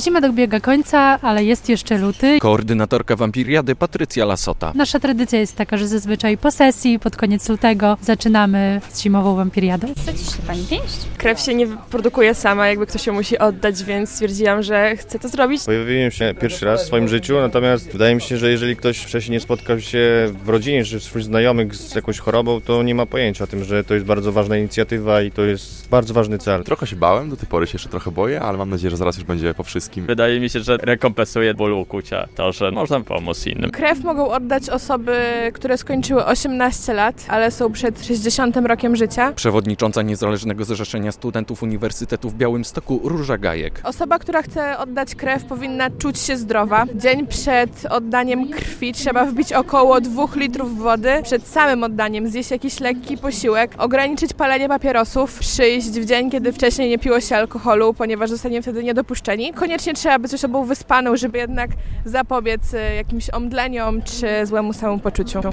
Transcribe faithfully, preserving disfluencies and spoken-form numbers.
Zima dobiega końca, ale jest jeszcze luty. Koordynatorka wampiriady Patrycja Lasota. Nasza tradycja jest taka, że zazwyczaj po sesji, pod koniec lutego zaczynamy z zimową wampiriadą. Sadzisz się pani pięść? Krew się nie produkuje sama, jakby ktoś ją musi oddać, więc stwierdziłam, że chcę to zrobić. Pojawiłem się pierwszy raz w swoim życiu, natomiast wydaje mi się, że jeżeli ktoś wcześniej nie spotkał się w rodzinie czy wśród znajomych z jakąś chorobą, to nie ma pojęcia o tym, że to jest bardzo ważna inicjatywa i to jest bardzo ważny cel. Trochę się bałem, do tej pory się jeszcze trochę boję, ale mam nadzieję, że zaraz już będzie po wszystkim. Wydaje mi się, że rekompensuje ból ukłucia to, że można pomóc innym. Krew mogą oddać osoby, które skończyły osiemnaście lat, ale są przed sześćdziesiątym rokiem życia. Przewodnicząca Niezależnego Zrzeszenia Studentów Uniwersytetu w Białymstoku Róża Gajek. Osoba, która chce oddać krew, powinna czuć się zdrowa. Dzień przed oddaniem krwi trzeba wbić około dwóch litrów wody. Przed samym oddaniem zjeść jakiś lekki posiłek, ograniczyć palenie papierosów, przyjść w dzień, kiedy wcześniej nie piło się alkoholu, ponieważ zostaniemy wtedy niedopuszczeni. Koniecznie trzeba być osobą wyspaną, żeby jednak zapobiec jakimś omdleniom czy złemu samopoczuciu.